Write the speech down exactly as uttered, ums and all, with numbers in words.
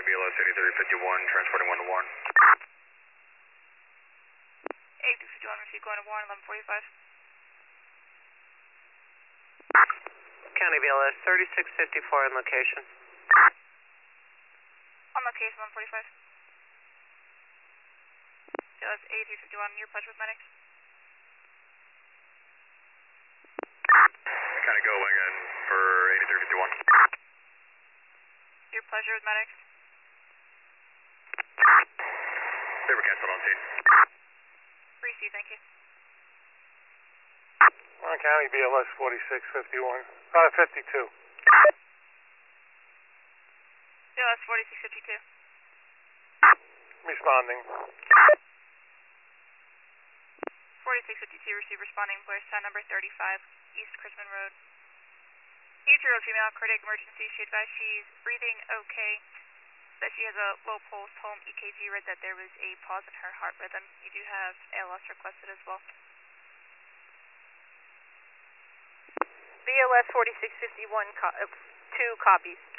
County B L S eighty-three fifty-one, transporting one to Warren. eighty-three fifty-one, receive going to Warren, eleven forty-five. County B L S thirty-six fifty-four on location. On location, eleven forty-five. B L S eighty-three fifty-one, your pledge with medics. County go wagon for eighty-three fifty-one. Your pleasure with medics. They were canceled on scene. Receive, thank you. Warren County B L S forty-six fifty-one, uh, fifty-two. B L S forty-six fifty-two. Responding. forty-six fifty-two, receive responding, Blair, sign number thirty-five, East Chrisman Road. eight-year-old female, cardiac emergency. She advised she's breathing okay, that she has a low pulse, home E K G, read that there was a pause in her heart rhythm. You do have A L S requested as well. B L S forty-six fifty-one, co uh, two copies.